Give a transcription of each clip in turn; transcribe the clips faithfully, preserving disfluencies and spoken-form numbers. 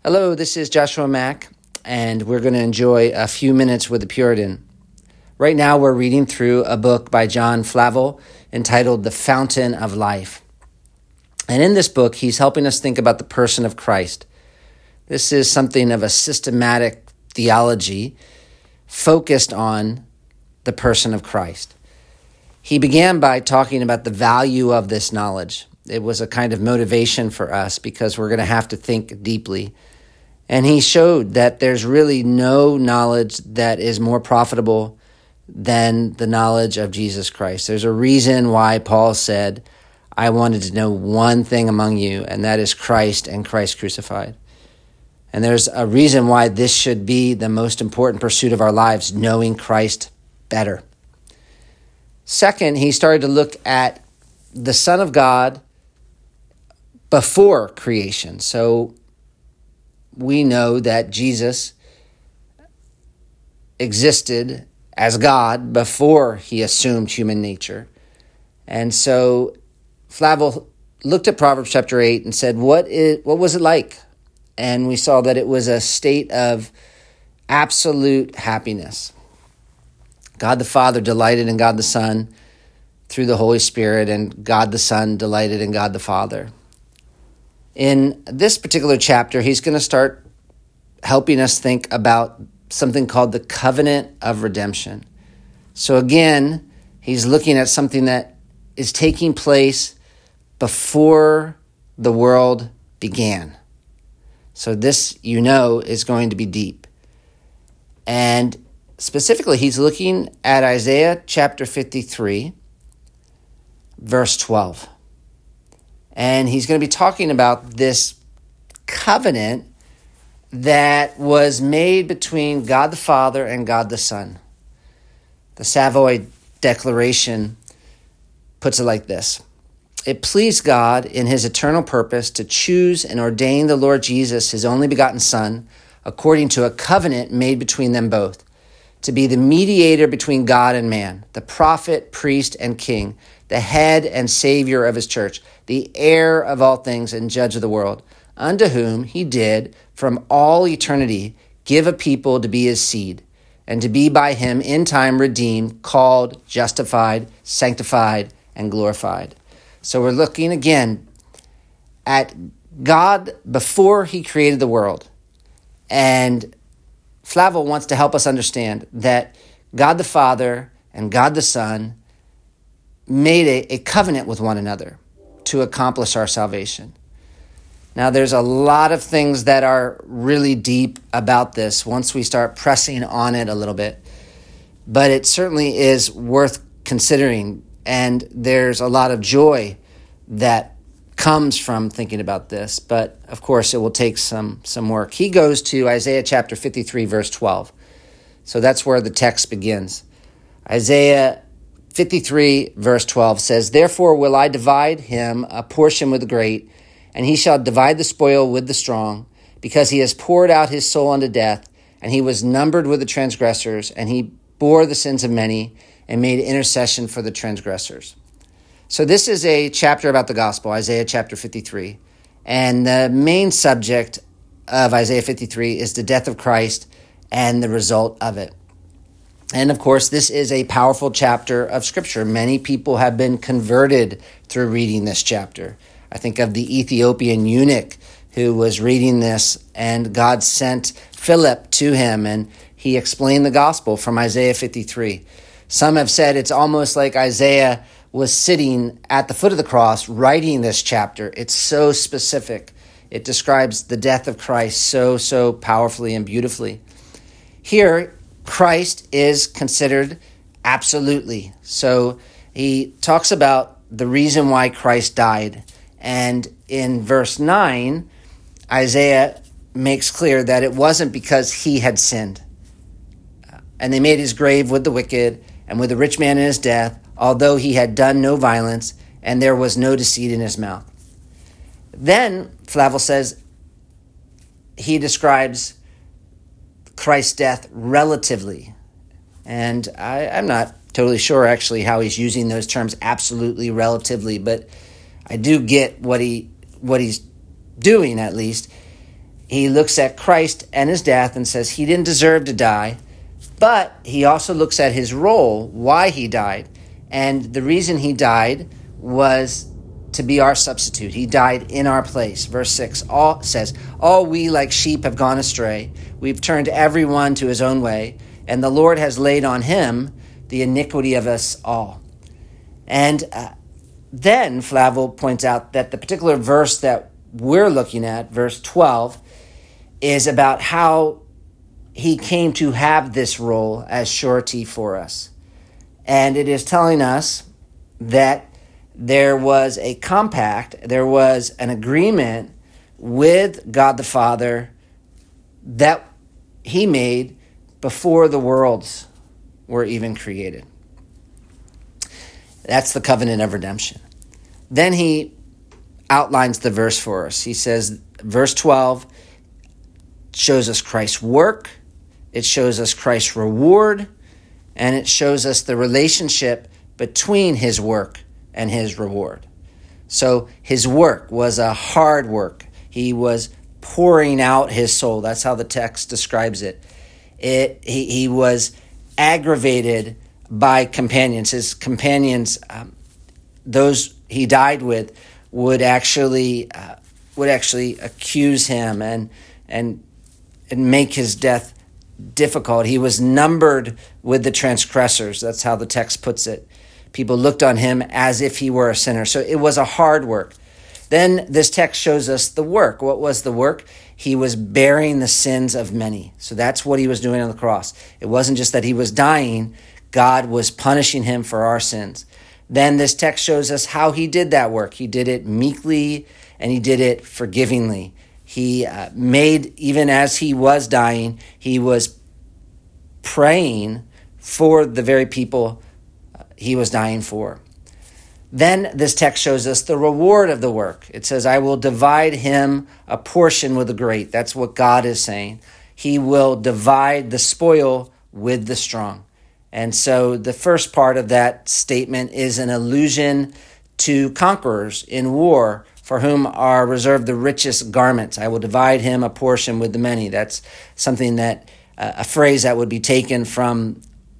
Hello, this is Joshua Mack, and we're going to enjoy a few minutes with the Puritan. Right now, we're reading through a book by John Flavel entitled The Fountain of Life. And in this book, he's helping us think about the person of Christ. This is something of a systematic theology focused on the person of Christ. He began by talking about the value of this knowledge. It was a kind of motivation for us because we're going to have to think deeply. And he showed that there's really no knowledge that is more profitable than the knowledge of Jesus Christ. There's a reason why Paul said, I wanted to know one thing among you, and that is Christ and Christ crucified. And there's a reason why this should be the most important pursuit of our lives, knowing Christ better. Second, he started to look at the Son of God before creation. So we know that Jesus existed as God before he assumed human nature. And so Flavel looked at Proverbs chapter eight and said, what is, what was it like? And we saw that it was a state of absolute happiness. God the Father delighted in God the Son through the Holy Spirit, and God the Son delighted in God the Father. In this particular chapter, he's going to start helping us think about something called the covenant of redemption. So again, he's looking at something that is taking place before the world began. So this, you know, is going to be deep. And specifically, he's looking at Isaiah chapter fifty-three, verse twelve. And he's going to be talking about this covenant that was made between God the Father and God the Son. The Savoy Declaration puts it like this. It pleased God in his eternal purpose to choose and ordain the Lord Jesus, his only begotten Son, according to a covenant made between them both, to be the mediator between God and man, the prophet, priest, and king, the head and savior of his church, the heir of all things and judge of the world, unto whom he did from all eternity give a people to be his seed, and to be by him in time redeemed, called, justified, sanctified, and glorified. So we're looking again at God before he created the world. And Flavel wants to help us understand that God the Father and God the Son made a, a covenant with one another to accomplish our salvation. Now, there's a lot of things that are really deep about this once we start pressing on it a little bit. But it certainly is worth considering, and there's a lot of joy that comes from thinking about this. But, of course, it will take some, some work. He goes to Isaiah chapter fifty-three, verse twelve. So that's where the text begins. Isaiah fifty-three, verse twelve says, Therefore will I divide him a portion with the great, and he shall divide the spoil with the strong, because he has poured out his soul unto death, and he was numbered with the transgressors, and he bore the sins of many, and made intercession for the transgressors. So this is a chapter about the gospel, Isaiah chapter fifty-three. And the main subject of Isaiah fifty-three is the death of Christ and the result of it. And of course, this is a powerful chapter of Scripture. Many people have been converted through reading this chapter. I think of the Ethiopian eunuch who was reading this, and God sent Philip to him, and he explained the gospel from Isaiah fifty-three. Some have said it's almost like Isaiah was sitting at the foot of the cross writing this chapter. It's so specific. It describes the death of Christ so, so powerfully and beautifully. Here, Christ is considered absolutely. So he talks about the reason why Christ died. And in verse nine, Isaiah makes clear that it wasn't because he had sinned. And they made his grave with the wicked and with the rich man in his death, although he had done no violence, and there was no deceit in his mouth. Then, Flavel says, he describes Christ's death relatively. And I, I'm not totally sure, actually, how he's using those terms absolutely, relatively, but I do get what he what he's doing, at least. he looks at Christ and his death and says he didn't deserve to die, but he also looks at his role, why he died. And the reason he died was to be our substitute. He died in our place. Verse six all says, all we like sheep have gone astray. We've turned everyone to his own way, and the Lord has laid on him the iniquity of us all. And uh, then Flavel points out that the particular verse that we're looking at, verse twelve, is about how he came to have this role as surety for us. And it is telling us that there was a compact, there was an agreement with God the Father that he made before the worlds were even created. That's the covenant of redemption. Then he outlines the verse for us. He says, verse twelve shows us Christ's work, it shows us Christ's reward, and it shows us the relationship between his work and his reward. So his work was a hard work. He was pouring out his soul. That's how the text describes it. It he, he was aggravated by companions. His companions, um, those he died with, would actually uh, would actually accuse him and and and make his death difficult. He was numbered with the transgressors. That's how the text puts it. People looked on him as if he were a sinner. So it was a hard work. Then this text shows us the work. What was the work? He was bearing the sins of many. So that's what he was doing on the cross. It wasn't just that he was dying. God was punishing him for our sins. Then this text shows us how he did that work. He did it meekly and he did it forgivingly. He uh, made, even as he was dying, he was praying for the very people uh, he was dying for. Then this text shows us the reward of the work. It says, I will divide him a portion with the great. That's what God is saying. He will divide the spoil with the strong. And so the first part of that statement is an allusion to conquerors in war, for whom are reserved the richest garments. I will divide him a portion with the many. That's something that, uh, a phrase that would be taken from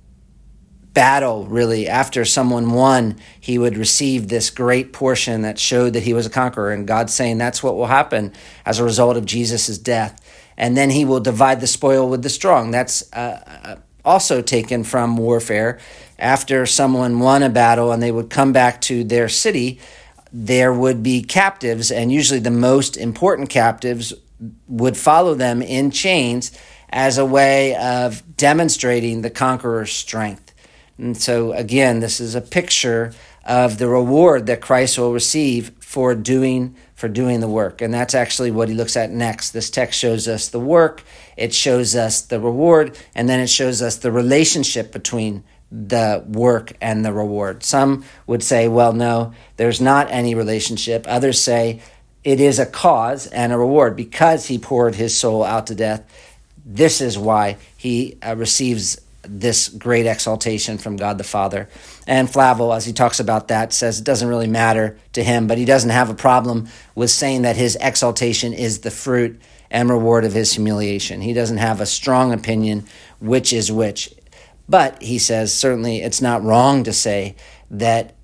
battle, really. After someone won, he would receive this great portion that showed that he was a conqueror. And God's saying that's what will happen as a result of Jesus' death. And then he will divide the spoil with the strong. That's uh, also taken from warfare. After someone won a battle and they would come back to their city, there would be captives, and usually the most important captives would follow them in chains as a way of demonstrating the conqueror's strength. And so again, this is a picture of the reward that Christ will receive for doing for doing the work. And that's actually what he looks at next. This text shows us the work, it shows us the reward, and then it shows us the relationship between the work and the reward. Some would say, well, no, there's not any relationship. Others say it is a cause and a reward. Because he poured his soul out to death, this is why he uh, receives this great exaltation from God the Father. And Flavel, as he talks about that, says it doesn't really matter to him, but he doesn't have a problem with saying that his exaltation is the fruit and reward of his humiliation. He doesn't have a strong opinion which is which. But he says certainly it's not wrong to say that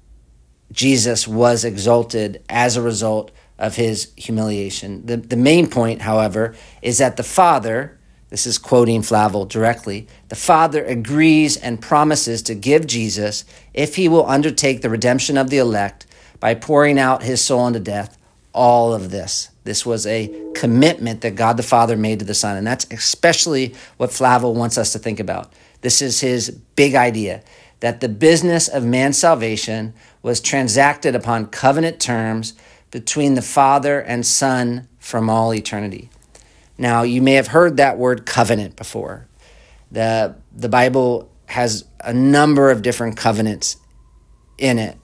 Jesus was exalted as a result of his humiliation. The, the main point, however, is that the Father, this is quoting Flavel directly, the Father agrees and promises to give Jesus if he will undertake the redemption of the elect by pouring out his soul unto death, all of this. This was a commitment that God the Father made to the Son, and that's especially what Flavel wants us to think about. This is his big idea, that the business of man's salvation was transacted upon covenant terms between the Father and Son from all eternity. Now, you may have heard that word covenant before. The, the Bible has a number of different covenants in it.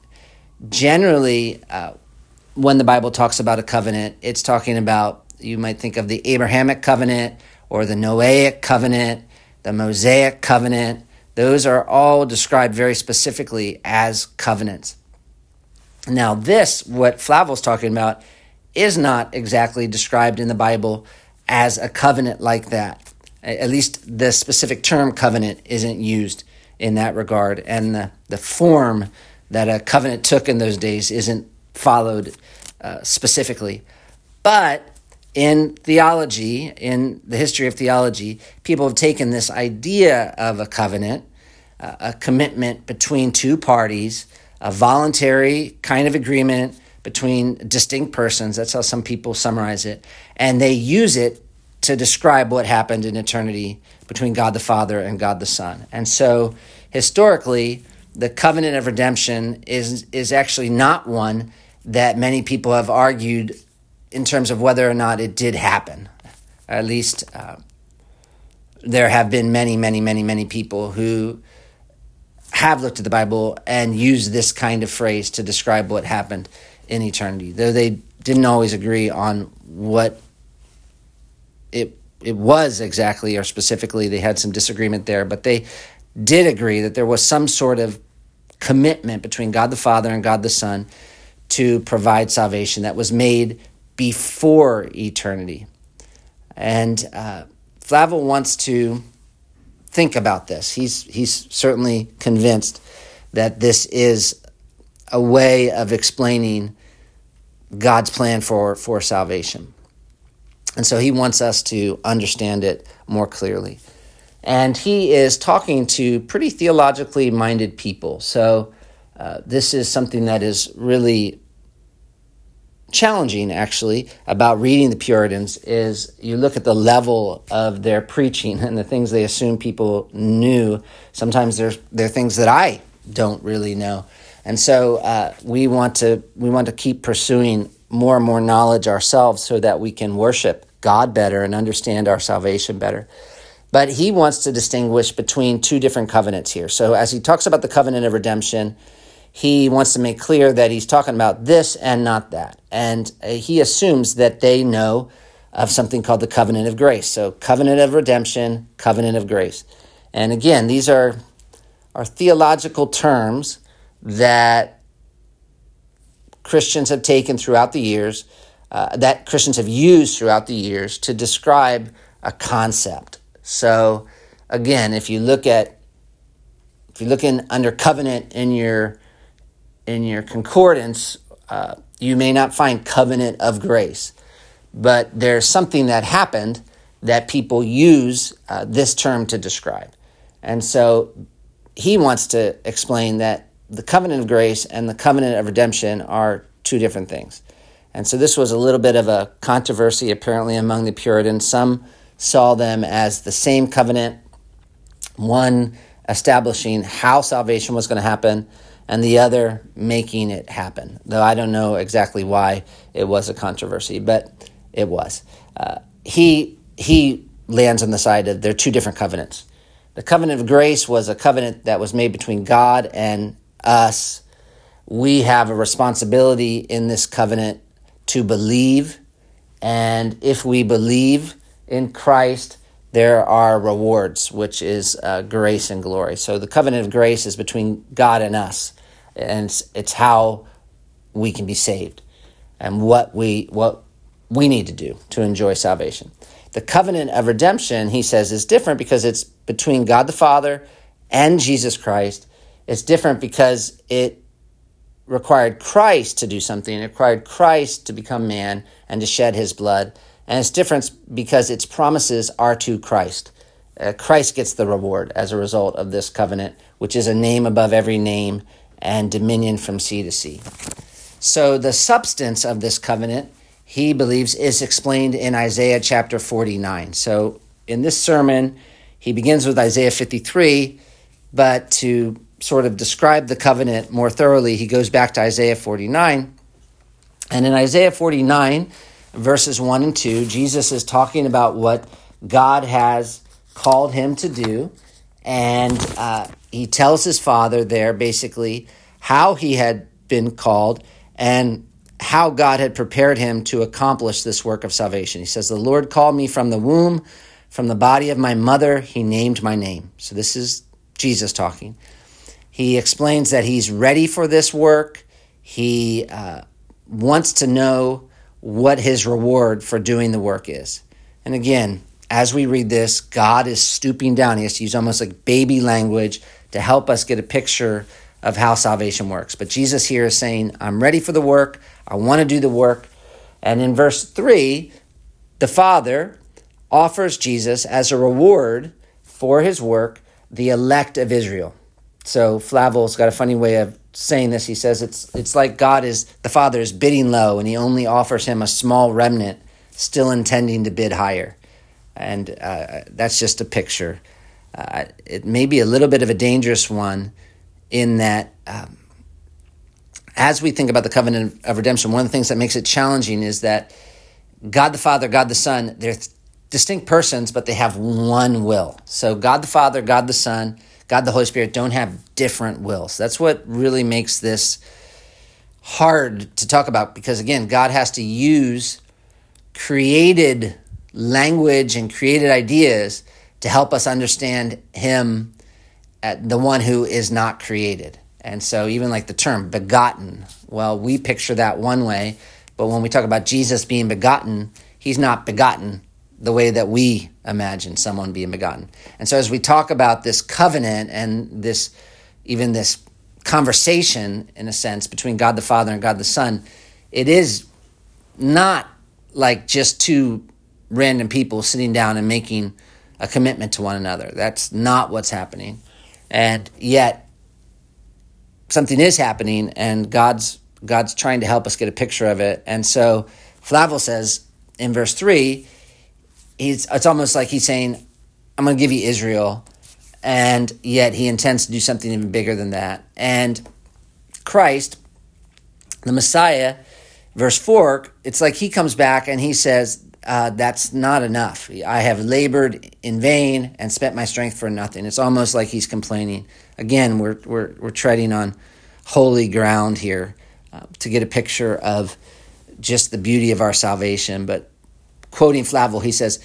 Generally, uh, when the Bible talks about a covenant, it's talking about, you might think of the Abrahamic covenant or the Noahic covenant, the Mosaic covenant. Those are all described very specifically as covenants. Now this, what Flavel's talking about, is not exactly described in the Bible as a covenant like that. At least the specific term covenant isn't used in that regard, and the, the form that a covenant took in those days isn't followed uh, specifically. But in theology, in the history of theology, people have taken this idea of a covenant, uh, a commitment between two parties, a voluntary kind of agreement between distinct persons. That's how some people summarize it. And they use it to describe what happened in eternity between God the Father and God the Son. And so historically, the covenant of redemption is is actually not one that many people have argued in terms of whether or not it did happen. At least uh, there have been many, many, many, many people who have looked at the Bible and used this kind of phrase to describe what happened in eternity, though they didn't always agree on what it it was exactly or specifically. They had some disagreement there, but they did agree that there was some sort of commitment between God the Father and God the Son to provide salvation that was made before eternity. And uh, Flavel wants to think about this. He's he's certainly convinced that this is a way of explaining God's plan for, for salvation. And so he wants us to understand it more clearly. And he is talking to pretty theologically minded people. So uh, this is something that is really challenging, actually, about reading the Puritans, is you look at the level of their preaching and the things they assume people knew. Sometimes there's there are things that I don't really know. And so uh, we want to we want to keep pursuing more and more knowledge ourselves so that we can worship God better and understand our salvation better. But he wants to distinguish between two different covenants here. So as he talks about the covenant of redemption, he wants to make clear that he's talking about this and not that. And he assumes that they know of something called the covenant of grace. So covenant of redemption, covenant of grace. And again, these are, are theological terms that Christians have taken throughout the years, uh, that Christians have used throughout the years to describe a concept. So again, if you look at, if you look in under covenant in your in your concordance, uh, you may not find covenant of grace, but there's something that happened that people use uh, this term to describe. And so he wants to explain that the covenant of grace and the covenant of redemption are two different things. And so this was a little bit of a controversy apparently among the Puritans. Some saw them as the same covenant, one establishing how salvation was going to happen, and the other making it happen. Though I don't know exactly why it was a controversy, but it was. Uh, he he lands on the side of there are two different covenants. The covenant of grace was a covenant that was made between God and us. We have a responsibility in this covenant to believe, and if we believe in Christ, there are rewards, which is uh, grace and glory. So the covenant of grace is between God and us, and it's, it's how we can be saved and what we what we need to do to enjoy salvation. The covenant of redemption, he says, is different because it's between God the Father and Jesus Christ. It's different because it required Christ to do something. It required Christ to become man and to shed his blood. And it's different because its promises are to Christ. Uh, Christ gets the reward as a result of this covenant, which is a name above every name and dominion from sea to sea. So the substance of this covenant, he believes, is explained in Isaiah chapter forty-nine. So in this sermon, he begins with Isaiah fifty-three, but to sort of describe the covenant more thoroughly, he goes back to Isaiah forty-nine. And in Isaiah forty-nine, verses one and two, Jesus is talking about what God has called him to do. And uh, he tells his father there basically how he had been called and how God had prepared him to accomplish this work of salvation. He says, "The Lord called me from the womb, from the body of my mother, he named my name." So this is Jesus talking. He explains that he's ready for this work. He uh, wants to know what his reward for doing the work is. And again, as we read this, God is stooping down. He has to use almost like baby language to help us get a picture of how salvation works. But Jesus here is saying, I'm ready for the work. I want to do the work. And in verse three, the Father offers Jesus as a reward for his work, the elect of Israel. So Flavel's got a funny way of saying this. He says it's it's like God is, the Father is bidding low, and he only offers him a small remnant, still intending to bid higher. And uh, that's just a picture. Uh, it may be a little bit of a dangerous one in that um, as we think about the covenant of redemption, one of the things that makes it challenging is that God the Father, God the Son, they're distinct persons, but they have one will. So God the Father, God the Son, God the Holy Spirit don't have different wills. That's what really makes this hard to talk about, because again, God has to use created language and created ideas to help us understand him, the one who is not created. And so even like the term begotten, well, we picture that one way, but when we talk about Jesus being begotten, he's not begotten the way that we imagine someone being begotten. And so as we talk about this covenant and this, even this conversation, in a sense, between God the Father and God the Son, it is not like just two random people sitting down and making a commitment to one another. That's not what's happening. And yet, something is happening, and God's God's trying to help us get a picture of it. And so Flavel says in verse three, he's it's almost like he's saying, I'm going to give you Israel, and yet he intends to do something even bigger than that. And Christ, the Messiah, verse four, it's like he comes back and he says, uh, that's not enough. I have labored in vain and spent my strength for nothing. It's almost like he's complaining. Again, we're we're we're treading on holy ground here uh, to get a picture of just the beauty of our salvation. But quoting Flavel, he says,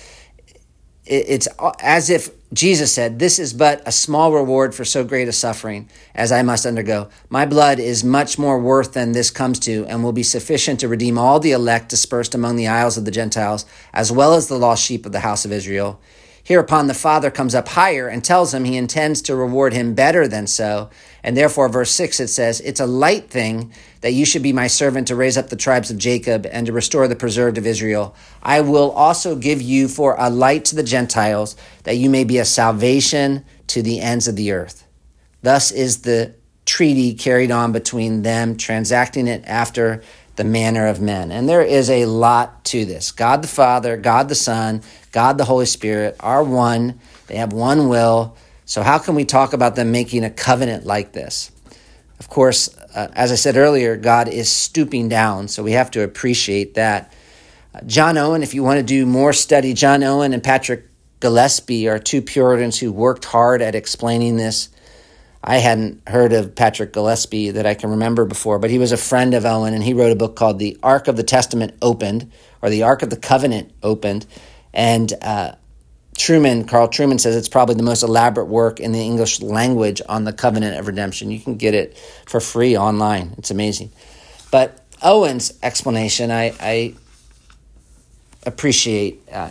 it's as if Jesus said, this is but a small reward for so great a suffering as I must undergo. My blood is much more worth than this comes to, and will be sufficient to redeem all the elect dispersed among the isles of the Gentiles, as well as the lost sheep of the house of Israel. Hereupon the Father comes up higher and tells him he intends to reward him better than so. And therefore, verse six, it says, it's a light thing that you should be my servant to raise up the tribes of Jacob and to restore the preserved of Israel. I will also give you for a light to the Gentiles, that you may be a salvation to the ends of the earth. Thus is the treaty carried on between them, transacting it after the manner of men. And there is a lot to this. God the Father, God the Son, God the Holy Spirit are one. They have one will. So how can we talk about them making a covenant like this? Of course, uh, as I said earlier, God is stooping down, so we have to appreciate that. Uh, John Owen, if you want to do more study, John Owen and Patrick Gillespie are two Puritans who worked hard at explaining this. I hadn't heard of Patrick Gillespie that I can remember before, but he was a friend of Owen, and he wrote a book called The Ark of the Testament Opened, or The Ark of the Covenant Opened. And uh, Truman, Carl Truman, says it's probably the most elaborate work in the English language on the covenant of redemption. You can get it for free online. It's amazing. But Owen's explanation, I, I appreciate. Uh,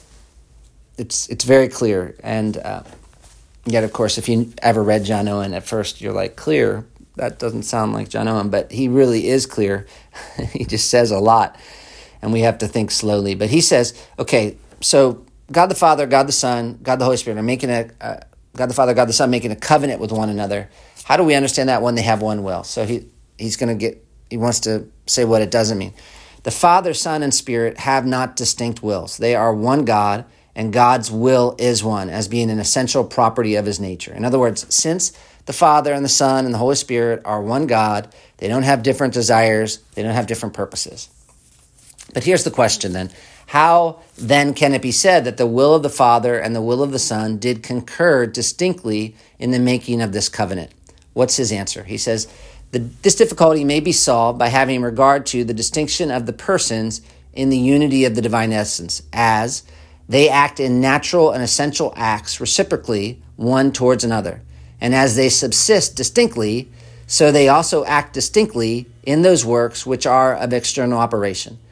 it's it's very clear, and uh, yet, of course, if you ever read John Owen, at first you're like, clear? That doesn't sound like John Owen, but he really is clear. He just says a lot, and we have to think slowly. But he says, okay, so God the Father, God the Son, God the Holy Spirit are making a, uh, God the Father, God the Son making a covenant with one another. How do we understand that when they have one will? So he he's going to get, he wants to say what it doesn't mean. The Father, Son, and Spirit have not distinct wills. They are one God, and God's will is one, as being an essential property of his nature. In other words, since the Father and the Son and the Holy Spirit are one God, they don't have different desires, they don't have different purposes. But here's the question then. How then can it be said that the will of the Father and the will of the Son did concur distinctly in the making of this covenant? What's his answer? He says, the, this difficulty may be solved by having regard to the distinction of the persons in the unity of the divine essence, as they act in natural and essential acts reciprocally one towards another. And as they subsist distinctly, so they also act distinctly in those works which are of external operation.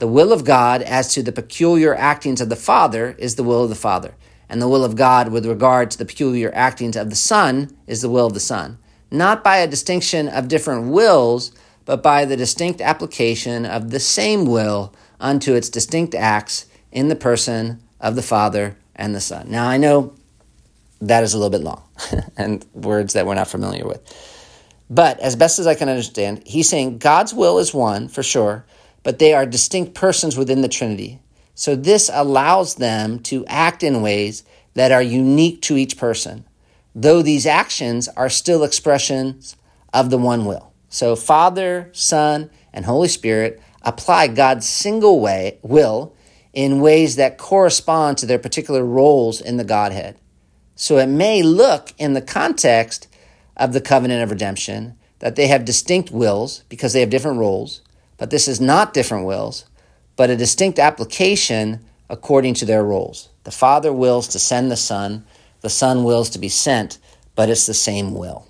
The will of God as to the peculiar actings of the Father is the will of the Father. And the will of God with regard to the peculiar actings of the Son is the will of the Son. Not by a distinction of different wills, but by the distinct application of the same will unto its distinct acts in the person of the Father and the Son. Now, I know that is a little bit long and words that we're not familiar with. But as best as I can understand, he's saying God's will is one, for sure, but they are distinct persons within the Trinity. So this allows them to act in ways that are unique to each person, though these actions are still expressions of the one will. So Father, Son, and Holy Spirit apply God's single way will in ways that correspond to their particular roles in the Godhead. So it may look in the context of the covenant of redemption that they have distinct wills because they have different roles, but this is not different wills, but a distinct application according to their roles. The Father wills to send the Son, the Son wills to be sent, but it's the same will.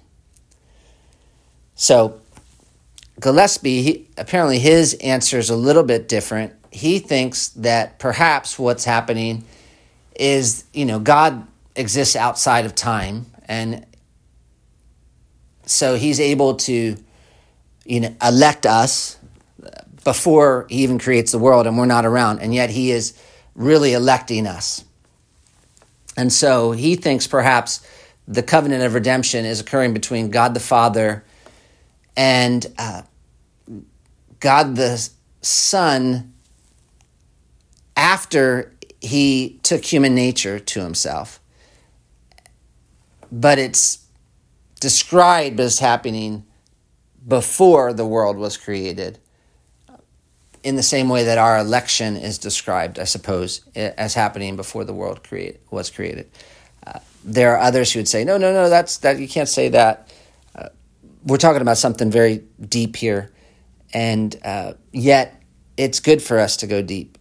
So Gillespie, he, apparently his answer is a little bit different. He thinks that perhaps what's happening is, you know, God exists outside of time, and so he's able to, you know, elect us before he even creates the world, and we're not around, and yet he is really electing us. And so he thinks perhaps the covenant of redemption is occurring between God the Father and uh, God the Son after he took human nature to himself. But it's described as happening before the world was created, in the same way that our election is described, I suppose, as happening before the world create, was created. Uh, there are others who would say, no, no, no, that's that you can't say that. Uh, we're talking about something very deep here, and uh, yet it's good for us to go deep,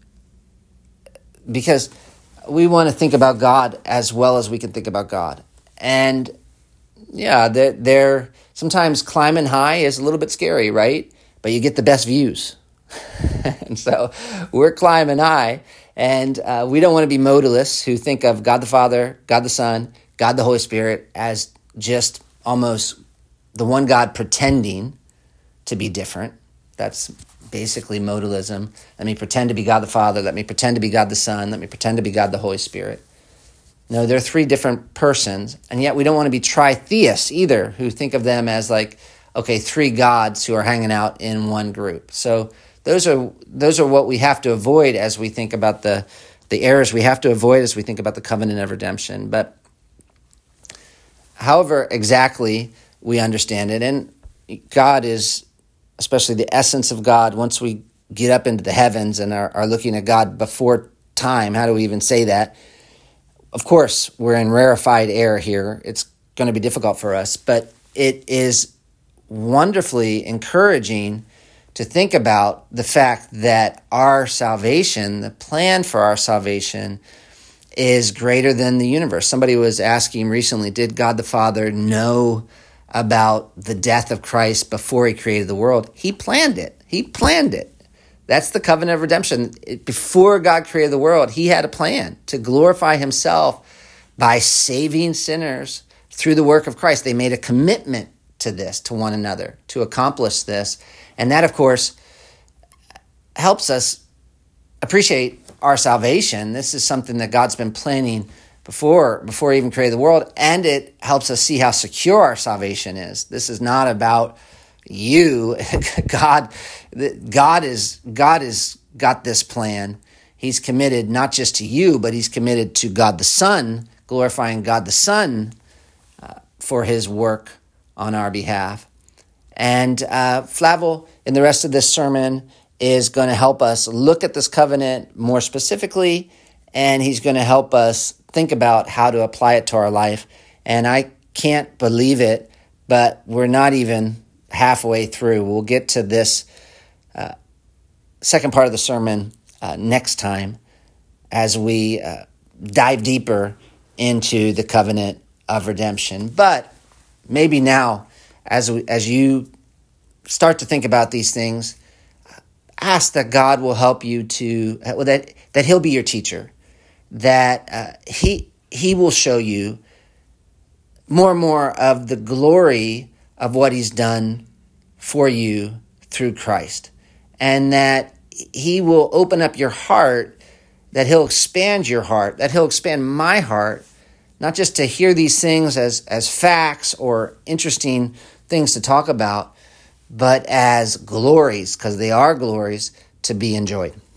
because we want to think about God as well as we can think about God. And yeah, they're, they're sometimes climbing high is a little bit scary, right? But you get the best views. And so we're climbing high, and uh, we don't want to be modalists who think of God the Father, God the Son, God the Holy Spirit as just almost the one God pretending to be different. That's basically modalism. Let me pretend to be God the Father. Let me pretend to be God the Son. Let me pretend to be God the Holy Spirit. No, they're three different persons, and yet we don't want to be tritheists either, who think of them as like, okay, three gods who are hanging out in one group. So those are those are what we have to avoid as we think about the, the errors we have to avoid as we think about the covenant of redemption. But however exactly we understand it, and God is, especially the essence of God, once we get up into the heavens and are, are looking at God before time, how do we even say that? Of course, we're in rarefied air here. It's going to be difficult for us, but it is wonderfully encouraging to think about the fact that our salvation, the plan for our salvation, is greater than the universe. Somebody was asking recently, did God the Father know about the death of Christ before he created the world? He planned it. He planned it. That's the covenant of redemption. Before God created the world, he had a plan to glorify himself by saving sinners through the work of Christ. They made a commitment to this, to one another, to accomplish this. And that, of course, helps us appreciate our salvation. This is something that God's been planning before, before he even created the world, and it helps us see how secure our salvation is. This is not about you. God, God is God has got this plan. He's committed not just to you, but he's committed to God the Son, glorifying God the Son uh, for his work on our behalf. And uh, Flavel, in the rest of this sermon, is going to help us look at this covenant more specifically, and he's going to help us think about how to apply it to our life. And I can't believe it, but we're not even halfway through. We'll get to this uh, second part of the sermon uh, next time as we uh, dive deeper into the covenant of redemption. But maybe now, as we, as you start to think about these things, ask that God will help you to, well, that, that he'll be your teacher, that uh, he he will show you more and more of the glory of what he's done for you through Christ, and that he will open up your heart, that he'll expand your heart, that he'll expand my heart, not just to hear these things as, as facts or interesting things to talk about, but as glories, because they are glories to be enjoyed.